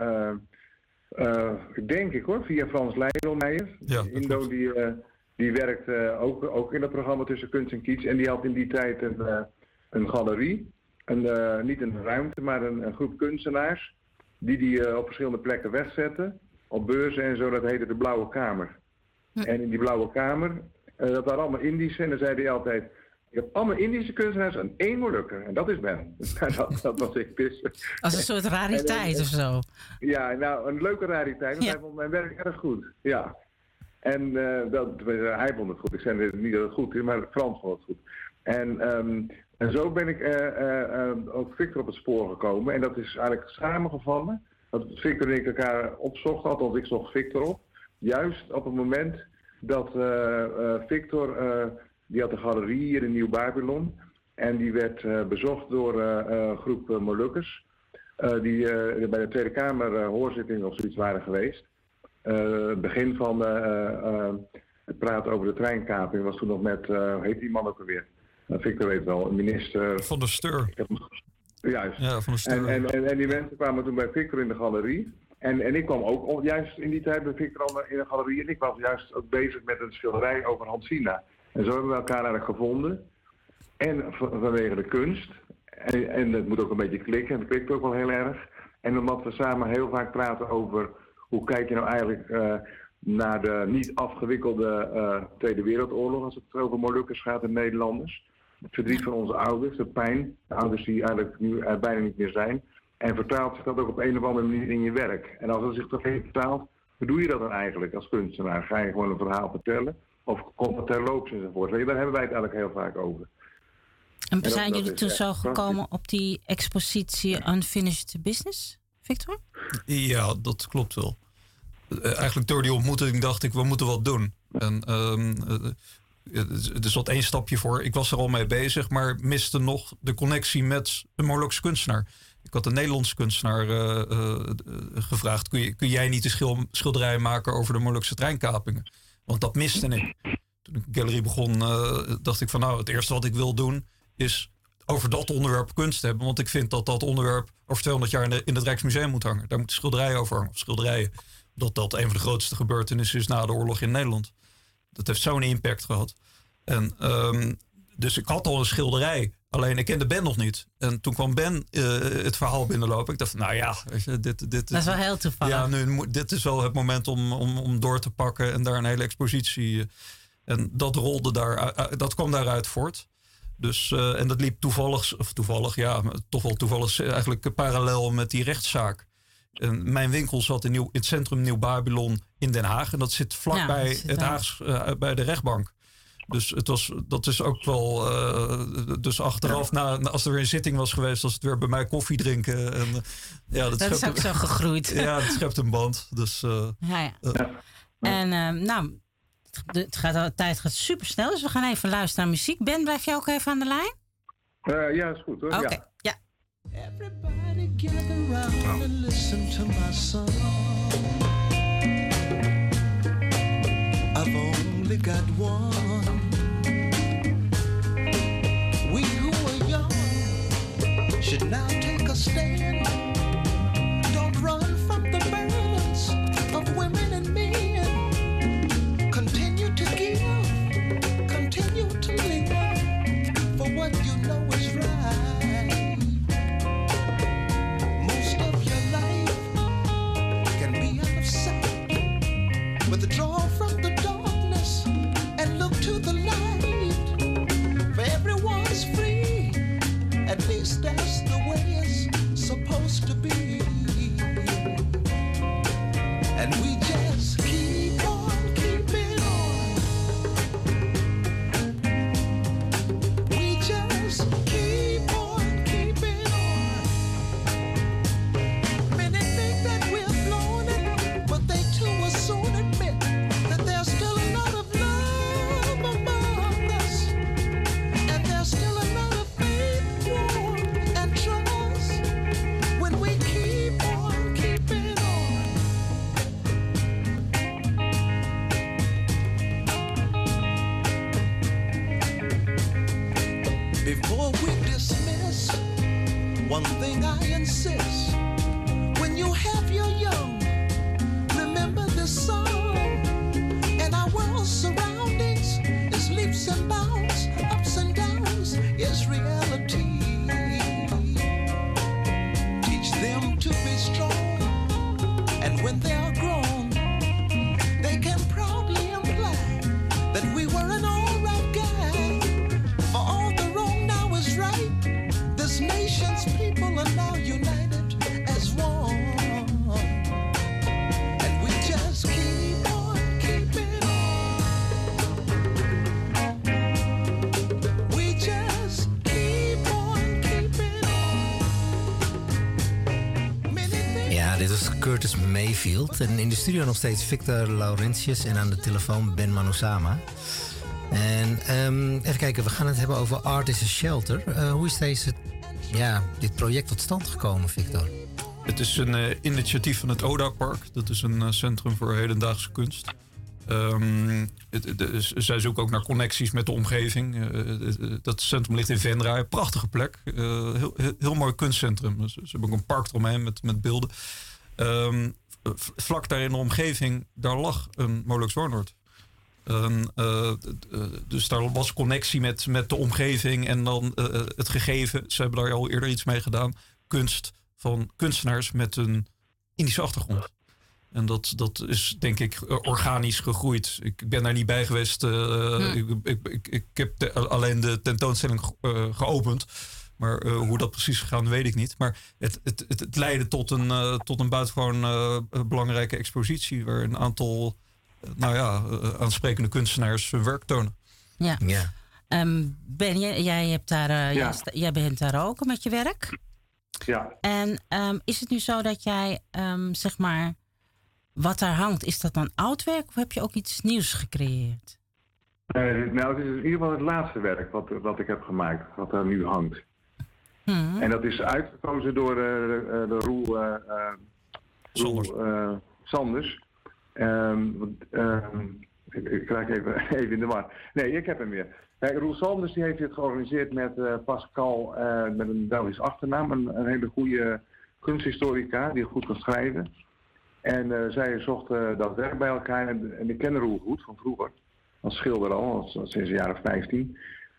via Frans Leidelmeijer. Indo die werkt ook in het programma Tussen Kunst en Kitsch. En die had in die tijd een galerie. Niet een ruimte, maar een groep kunstenaars. Die op verschillende plekken wegzetten. Op beurzen en zo. Dat heette de Blauwe Kamer. En in die Blauwe Kamer, dat waren allemaal Indische. En dan zei hij altijd, ik heb allemaal Indische kunstenaars en 1 Molukker. En dat is Ben. dat was ik dus.
Als een soort rariteit of zo.
Ja, nou, een leuke rariteit. Want hij vond mijn werk erg goed. Ja. En hij vond het goed. Ik zei niet dat het goed is, maar Frans vond het goed. En zo ben ik ook Victor op het spoor gekomen. En dat is eigenlijk samengevallen. Dat Victor en ik elkaar opzochten, althans ik zocht Victor op. Juist op het moment dat Victor, die had een galerie hier in Nieuw-Babylon. En die werd bezocht door een groep Molukkers. Die bij de Tweede Kamer hoorzitting of zoiets waren geweest. Het begin van het praten over de treinkaping was toen nog met, hoe heet die man ook alweer? Victor weet wel, minister...
Van der Steur.
Juist.
Ja, van der Steur.
En die mensen kwamen toen bij Victor in de galerie. En ik kwam ook juist in die tijd bij Victor in de galerie. En ik was juist ook bezig met een schilderij over Hansina. En zo hebben we elkaar eigenlijk gevonden. En vanwege de kunst. En het moet ook een beetje klikken. En dat klikt ook wel heel erg. En omdat we samen heel vaak praten over... hoe kijk je nou eigenlijk naar de niet afgewikkelde Tweede Wereldoorlog... als het over Molukkers gaat en Nederlanders. Het verdriet van onze ouders, de pijn. De ouders die eigenlijk nu er bijna niet meer zijn. En vertaalt zich dat ook op een of andere manier in je werk. En als het zich toch even vertaalt, hoe doe je dat dan eigenlijk als kunstenaar? Ga je gewoon een verhaal vertellen? Of komt het terloops enzovoort? Daar hebben wij het eigenlijk heel vaak over.
En zijn jullie toen zo gekomen op die expositie Unfinished Business, Victor?
Ja, dat klopt wel. Eigenlijk door die ontmoeting dacht ik, we moeten wat doen. En er zat één stapje voor. Ik was er al mee bezig, maar miste nog de connectie met een Molukse kunstenaar. Ik had een Nederlandse kunstenaar gevraagd. Kun jij niet een schilderij maken over de Molukse treinkapingen? Want dat miste ik. Toen ik de galerie begon, dacht ik van nou, het eerste wat ik wil doen is over dat onderwerp kunst hebben. Want ik vind dat dat onderwerp over 200 jaar in het Rijksmuseum moet hangen. Daar moeten schilderijen over hangen. Of schilderijen. Dat een van de grootste gebeurtenissen is na de oorlog in Nederland. Dat heeft zo'n impact gehad. En dus ik had al een schilderij. Alleen ik kende Ben nog niet. En toen kwam Ben het verhaal binnenlopen. Ik dacht, nou ja, weet je, dit
dat is wel heel toevallig.
Ja, dit is wel het moment om door te pakken en daar een hele expositie. En dat rolde dat kwam daaruit voort. Dus, en dat liep toevallig, ja, toch wel toevallig eigenlijk parallel met die rechtszaak. En mijn winkel zat in het centrum Nieuw-Babylon in Den Haag. En dat zit vlakbij het Haags, bij de rechtbank. Dus dat is ook wel... dus achteraf, als er weer een zitting was geweest... was het weer bij mij koffie drinken. En,
dat is ook zo gegroeid.
Ja, dat schept een band. Dus,
En de tijd gaat super snel. Dus we gaan even luisteren naar muziek. Ben, blijf jij ook even aan de lijn?
Ja, is goed hoor.
Oké, ja.
Everybody gather round and listen to my song. I've only got one. We who are young should now take a stand. Don't run from the burdens of women and men. Continue to give, continue to live for what you know is right. Most of your life can be out of sight. Withdraw from the darkness and look to the light. For everyone's free, at least that's the way it's supposed to be. And we just keep on keeping on. We just keep on keeping on. Many think that we're floating, but they too will soon admit that there's still a lot of love among us. And there's still a lot of faith, warmth, and trust when we keep on keeping on. Before we dismiss, one thing I insist. When you have your young, remember this song. And our world's surroundings is leaps and bounds, ups and downs, is reality. Teach them to be strong. And when they're grown, they can proudly imply that we were an alright guy. For all the wrong now is right. This nation's people are now united as one. And we just keep on keeping on.
dit was Curtis Mayfield. En in de studio nog steeds Victor Laurentius en aan de telefoon Ben Manusama. En even kijken, we gaan het hebben over Art is a Shelter. Hoe is dit project tot stand gekomen, Victor?
Het is een initiatief van het ODA-park. Dat is een centrum voor hedendaagse kunst. Zij zoeken ook naar connecties met de omgeving. Dat centrum ligt in Venray, een prachtige plek. Heel mooi kunstcentrum. Ze hebben ook een park eromheen met beelden. Vlak daar in de omgeving, daar lag een Molux woonwoord. Dus daar was connectie met de omgeving en dan het gegeven. Ze hebben daar al eerder iets mee gedaan. Kunst van kunstenaars met een Indische achtergrond. En dat is denk ik organisch gegroeid. Ik ben daar niet bij geweest. Ik heb alleen de tentoonstelling geopend. Maar hoe dat precies is gegaan, weet ik niet. Maar het leidde tot een buitengewoon belangrijke expositie. Waar een aantal aansprekende kunstenaars hun werk tonen.
Ja. Ben, jij bent daar ook met je werk.
Ja.
En is het nu zo dat jij, zeg maar, wat daar hangt, is dat dan oud werk of heb je ook iets nieuws gecreëerd?
Nou, het is in ieder geval het laatste werk wat ik heb gemaakt, wat daar nu hangt. En dat is uitgekozen door Roel Sanders. Ik krijg even in de war. Nee, ik heb hem weer. Kijk, Roel Sanders die heeft dit georganiseerd met Pascal, met een Belgisch achternaam. Een hele goede kunsthistorica die goed kan schrijven. En zij zochten dat werk bij elkaar. En ik ken Roel goed van vroeger. Als schilder al, sinds de jaren 15.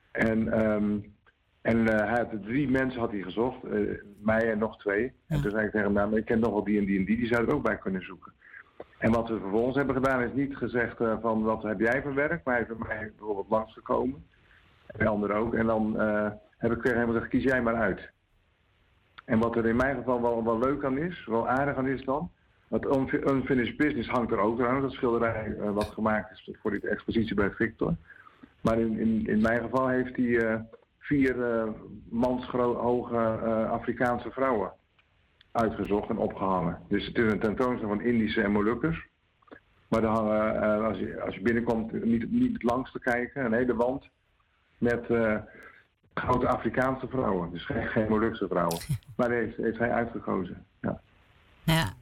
En hij had 3 mensen had hij gezocht. Mij en nog 2. En toen zei ik tegen hem, ik ken nog wel die en die en die. Die zou er ook bij kunnen zoeken. En wat we vervolgens hebben gedaan is niet gezegd van wat heb jij voor werk. Maar hij is bij mij bijvoorbeeld langsgekomen. En de anderen ook. En dan heb ik tegen hem gezegd, kies jij maar uit. En wat er in mijn geval wel leuk aan is, wel aardig aan is dan. Want Unfinished Business hangt er ook trouwens. Dat schilderij wat gemaakt is voor die expositie bij Victor. Maar in mijn geval heeft hij 4 manshoge Afrikaanse vrouwen uitgezocht en opgehangen. Dus het is een tentoonstelling van Indische en Molukkers. Maar dan hangen, als je binnenkomt, niet langs te kijken, een hele wand met grote Afrikaanse vrouwen. Dus geen Molukse vrouwen. Maar die heeft hij uitgekozen. Ja.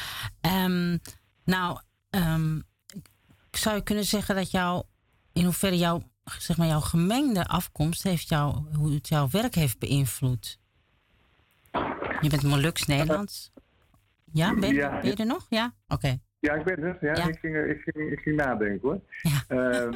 Zou je kunnen zeggen dat in hoeverre jouw gemengde afkomst hoe het jouw werk heeft beïnvloed? Je bent Moluks-Nederlands. Ja, ben je er nog? Ja? Oké.
Ja, ik ben er. Ja. Ik ging nadenken hoor. Ja.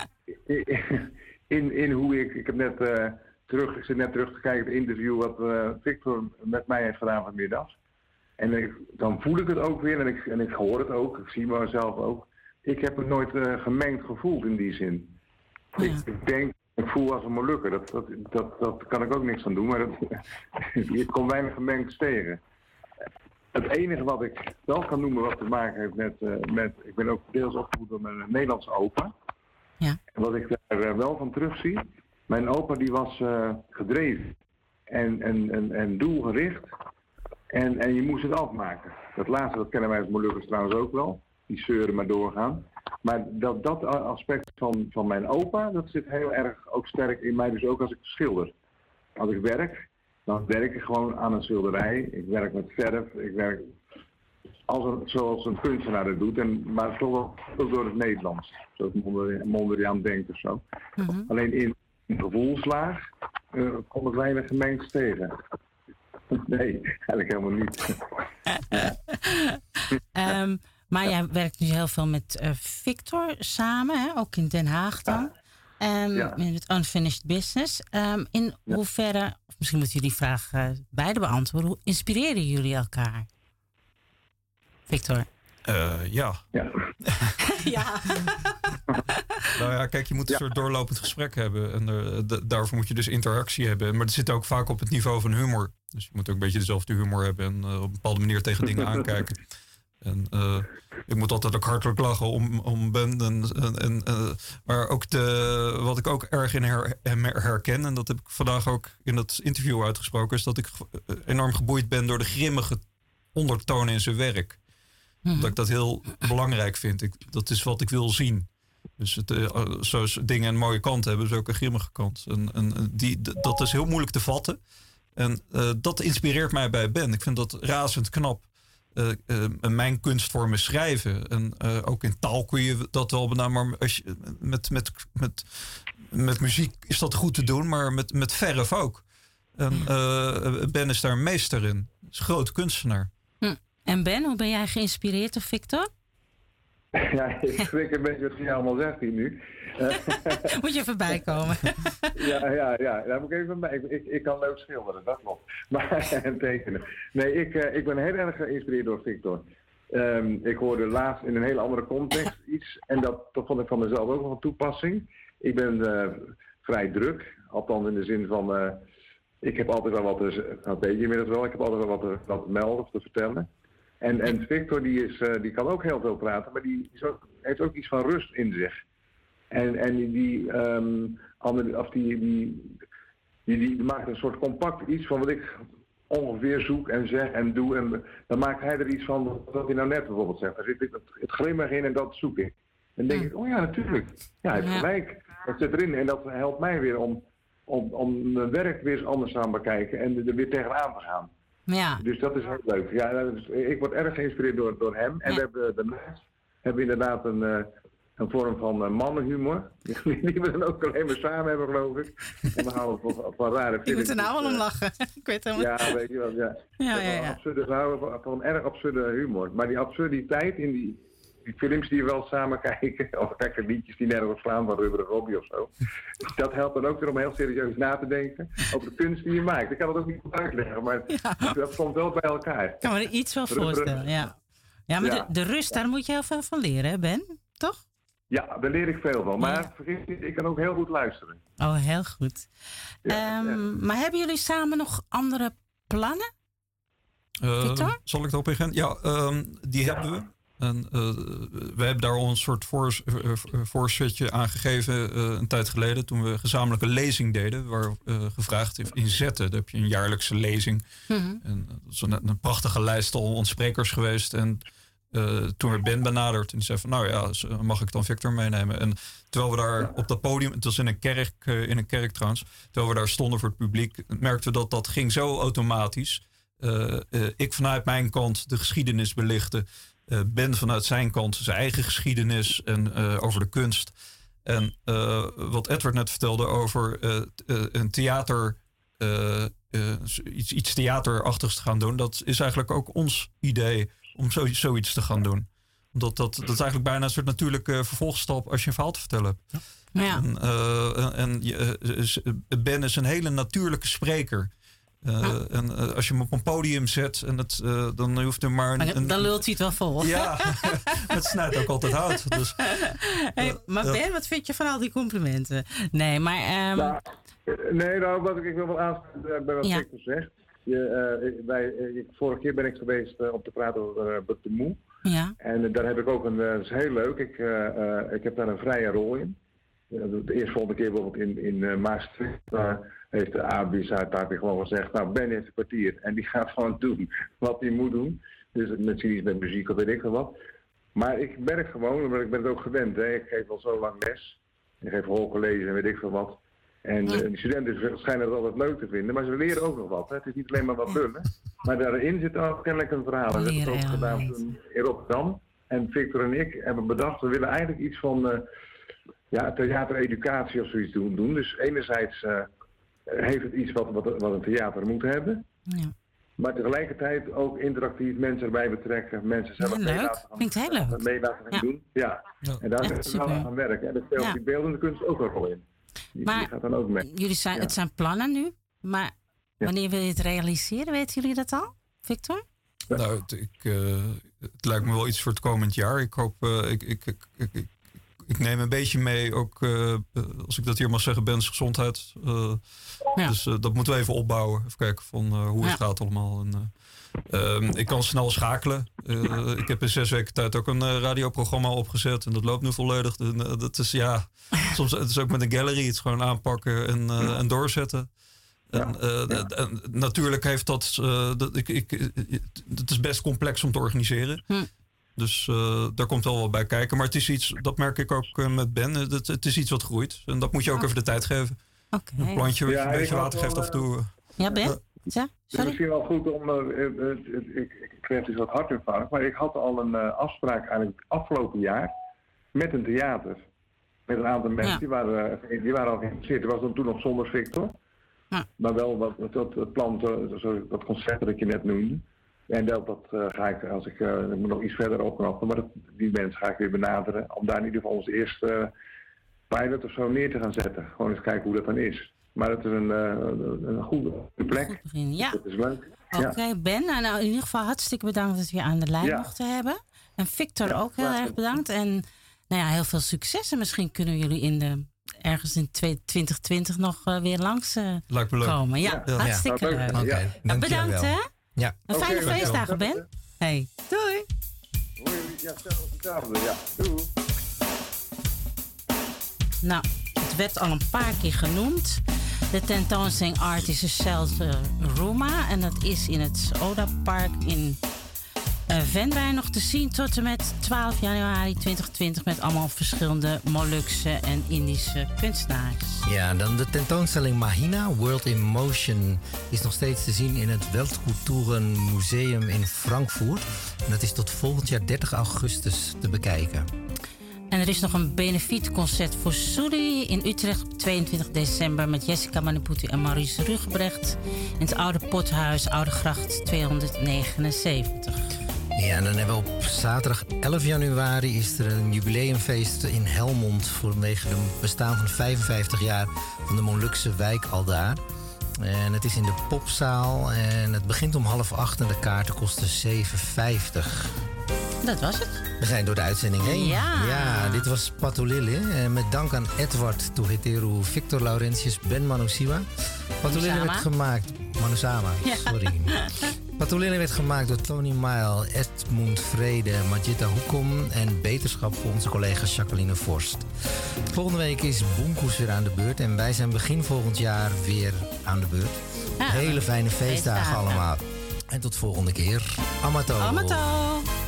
In hoe ik heb net ik zit net terug te kijken het interview wat Victor met mij heeft gedaan vanmiddag. En dan voel ik het ook weer en ik hoor het ook. Ik zie mezelf ook. Ik heb het nooit gemengd gevoeld in die zin. Ja. Ik voel als een Molukker. Dat kan ik ook niks aan doen. Maar ik kom weinig gemengd tegen. Het enige wat ik wel kan noemen wat te maken heeft met ik ben ook deels opgevoed door mijn Nederlandse opa. Ja. En wat ik daar wel van terugzie. Mijn opa die was gedreven. En doelgericht. En je moest het afmaken. Dat laatste, dat kennen wij als Molukkers trouwens ook wel. Die zeuren maar doorgaan. Maar dat aspect van mijn opa, dat zit heel erg ook sterk in mij. Dus ook als ik schilder. Als ik werk, dan werk ik gewoon aan een schilderij. Ik werk met verf. Ik werk zoals een kunstenaar dat doet. Maar toch ook door het Nederlands. Zoals Mondriaan denkt of zo. Mm-hmm. Alleen in gevoelslaag kom ik weinig gemengd tegen. Nee, eigenlijk helemaal niet.
Maar jij werkt nu heel veel met Victor samen, hè? Ook in Den Haag dan. In het Unfinished Business. In hoeverre, of misschien moeten jullie die vraag beide beantwoorden, hoe inspireren jullie elkaar? Victor?
Ja.
Ja.
Nou ja, kijk, je moet een soort doorlopend gesprek hebben. En daarvoor moet je dus interactie hebben. Maar dat zit ook vaak op het niveau van humor. Dus je moet ook een beetje dezelfde humor hebben en op een bepaalde manier tegen dingen aankijken. En ik moet altijd ook hartelijk lachen om Ben. Maar ook wat ik ook erg in hem herken, en dat heb ik vandaag ook in dat interview uitgesproken, is dat ik enorm geboeid ben door de grimmige ondertoon in zijn werk. Dat ik dat heel belangrijk vind. Dat is wat ik wil zien. Dus zoals dingen een mooie kant hebben, zo ook een grimmige kant. Dat is heel moeilijk te vatten. En dat inspireert mij bij Ben. Ik vind dat razend knap. Mijn kunstvorm is schrijven. En ook in taal kun je dat wel benaderen. Maar als je, met muziek is dat goed te doen, maar met verf ook. En Ben is daar een meester in. Is een grote kunstenaar.
En Ben, hoe ben jij geïnspireerd door Victor?
Ja, ik schrik een beetje wat je allemaal zegt hier nu.
Moet je even bijkomen.
Ja, daar moet ik even bij. Ik kan leuk schilderen, dat klopt. Maar en tekenen. Nee, ik ben heel erg geïnspireerd door Victor. Ik hoorde laatst in een hele andere context iets. En dat vond ik van mezelf ook nog een toepassing. Ik ben vrij druk. Althans in de zin van... ik heb altijd wel wat te... Dat weet je inmiddels wel. Ik heb altijd wel wat te melden of te vertellen. En Victor die kan ook heel veel praten. Maar die heeft ook iets van rust in zich. En die maakt een soort compact iets van wat ik ongeveer zoek en zeg en doe. En dan maakt hij er iets van wat hij nou net bijvoorbeeld zegt. Daar zit het grimmig in en dat zoek ik. En dan denk ik, oh ja, natuurlijk. Ja, hij heeft gelijk. Dat zit erin. En dat helpt mij weer om mijn werk weer eens anders aan te bekijken en er weer tegenaan te gaan.
Ja.
Dus dat is heel leuk. Ja, ik word erg geïnspireerd door hem. En we hebben daarnaast inderdaad een vorm van mannenhumor. Die we dan ook alleen maar samen hebben, geloof ik. En we houden van rare films.
Ik moet er nou wel om lachen. Ik weet helemaal.
Ja, weet je wel. Ja. We houden van erg absurde humor. Maar die absurditeit in die films die we wel samen kijken, of gekke liedjes die nergens op slaan van Rubberen Robbie of zo. Dat helpt dan ook weer om heel serieus na te denken over de kunst die je maakt. Ik kan het ook niet goed uitleggen, maar dat komt wel bij elkaar. Ik
kan me er iets wel voorstellen, ja. Ja, maar de rust, daar moet je heel veel van leren, hè Ben? Toch?
Ja, daar leer ik veel van. Maar vergis niet, ik kan ook heel goed luisteren.
Oh, heel goed. Maar hebben jullie samen nog andere plannen? Victor?
Zal ik erop ingaan? Ja, die hebben we. En we hebben daar al een soort voorzetje aangegeven een tijd geleden. Toen we een gezamenlijke lezing deden. Waar gevraagd in Zetten. Daar heb je een jaarlijkse lezing. En dat is een prachtige lijst al aan sprekers geweest. En toen werd Ben benaderd. En die zei van nou ja, mag ik dan Victor meenemen? En terwijl we daar op dat podium. Het was in een kerk trouwens. Terwijl we daar stonden voor het publiek. Merkten we dat ging zo automatisch. Ik vanuit mijn kant de geschiedenis belichten. Ben vanuit zijn kant zijn eigen geschiedenis en over de kunst. En wat Edward net vertelde over een theater, iets theaterachtigs te gaan doen. Dat is eigenlijk ook ons idee om zoiets te gaan doen. Omdat dat is eigenlijk bijna een soort natuurlijke vervolgstap als je een verhaal te vertellen hebt.
Ja.
Ben is een hele natuurlijke spreker. En als je hem op een podium zet, dan hoeft er maar
dan lult hij het wel vol.
Ja, het snijdt ook altijd hout. Dus,
maar Ben, wat vind je van al die complimenten? Nee, maar...
ik wil wel aansluiten bij wat Victor zegt. Vorige keer ben ik geweest om te praten over But the Moe.
Ja.
En daar heb ik ook dat is heel leuk. Ik heb daar een vrije rol in. De eerstvolgende keer bijvoorbeeld in Maastricht heeft de AB gewoon gezegd, nou Ben heeft een kwartier en die gaat gewoon doen wat hij moet doen. Dus misschien iets met muziek of weet ik veel wat. Maar ik merk gewoon, maar ik ben het ook gewend, hè. Ik geef al zo lang les. Ik geef hoorcollege en weet ik veel wat. En die studenten schijnen het altijd leuk te vinden, maar ze leren ook nog wat. Hè. Het is niet alleen maar wat lullen, maar daarin zit ook kennelijk een verhaal. En dat hebben we ook gedaan toen in Rotterdam. En Victor en ik hebben bedacht, we willen eigenlijk iets van theatereducatie of zoiets doen. Dus enerzijds heeft het iets wat een mee moet hebben. Ja. Maar tegelijkertijd ook interactief mensen erbij betrekken. Mensen zelf mee laten doen. Ja. En daar kunnen we wel aan werken. En dat speelt die beeldende kunst ook een rol in. Die gaat dan ook mee.
Het zijn plannen nu. Maar wanneer wil je het realiseren? Weten jullie dat al, Victor?
Nou, het lijkt me wel iets voor het komend jaar. Ik hoop... Ik neem een beetje mee, ook als ik dat hier mag zeggen, Ben's gezondheid. Dus dat moeten we even opbouwen. Even kijken van hoe het gaat allemaal. Ik kan snel schakelen. Ik heb in 6 weken tijd ook een radioprogramma opgezet. En dat loopt nu volledig. Dat is soms het is ook met een gallery. Het is gewoon aanpakken en doorzetten. En natuurlijk heeft dat... het is best complex om te organiseren. Dus daar komt wel wat bij kijken. Maar het is iets, dat merk ik ook met Ben. Het is iets wat groeit. En dat moet je ook even de tijd geven. Een plantje wat je een beetje water geeft af en toe.
Ja, Ben? Ja,
het is misschien wel goed om... ik kreeg dus wat hartinfarct. Maar ik had al een afspraak eigenlijk afgelopen jaar met een theater. Met een aantal mensen die waren al geïnteresseerd. Er was dan toen nog zonder Victor. Ja. Maar wel dat plan, dat concert dat je net noemde. En dat ga ik, als ik moet nog iets verder opknappen, maar die mensen ga ik weer benaderen. Om daar in ieder geval onze eerste pilot of zo neer te gaan zetten. Gewoon eens kijken hoe dat dan is. Maar het is een goede plek.
Ja.
Dat is leuk.
Oké, Ben. Nou, in ieder geval hartstikke bedankt dat we je aan de lijn mochten hebben. En Victor ook heel erg bedankt. En heel veel succes. En misschien kunnen jullie ergens in 2020 nog weer langs komen. Ja, hartstikke leuk.
Okay,
bedankt, hè?
Ja.
Een fijne feestdagen, Ben. Hey, doei.
Hoi, hetzelfde. Ja, doei.
Nou, het werd al een paar keer genoemd. De tentoonstelling Art is a Shelter Roma. En dat is in het Oda Park in Venray nog te zien tot en met 12 januari 2020 met allemaal verschillende Molukse en Indische kunstenaars.
Ja, en dan de tentoonstelling Mahina, World in Motion, is nog steeds te zien in het Weltkulturen Museum in Frankfurt. En dat is tot volgend jaar 30 augustus te bekijken.
En er is nog een benefietconcert voor Suri in Utrecht op 22 december met Jessica Maniputi en Maurice Rugebrecht in het Oude Pothuis, Oude Gracht 279.
Ja, en dan hebben we op zaterdag 11 januari is er een jubileumfeest in Helmond vanwege het bestaan van 55 jaar van de Molukse wijk aldaar. En het is in de Popzaal en het begint om 7:30 en de kaarten kosten €7,50.
Dat was het.
We zijn door de uitzending heen. Ja, dit was Patulille. Met dank aan Edward Tuheteru, Victor Laurentius, Ben Manusiwa. Patulille werd gemaakt... Manusama, sorry. Patulille werd gemaakt door Tony Mail, Edmund Vrede, Majita Hoekom en beterschap voor onze collega Jacqueline Vorst. Volgende week is Boenkoes weer aan de beurt en wij zijn begin volgend jaar weer aan de beurt. Hele fijne feestdagen allemaal. En tot volgende keer. Amato.
Amato.